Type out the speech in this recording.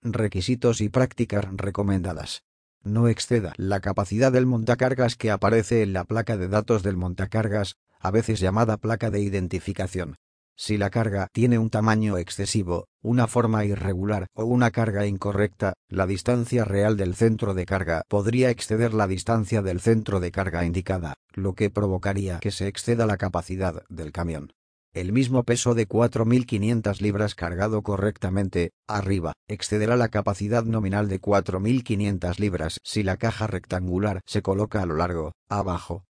Requisitos y prácticas recomendadas. No exceda la capacidad del montacargas que aparece en la placa de datos del montacargas, a veces llamada placa de identificación. Si la carga tiene un tamaño excesivo, una forma irregular o una carga incorrecta, la distancia real del centro de carga podría exceder la distancia del centro de carga indicada, lo que provocaría que se exceda la capacidad del camión. El mismo peso de 4.500 libras cargado correctamente, arriba, excederá la capacidad nominal de 4.500 libras si la caja rectangular se coloca a lo largo, abajo,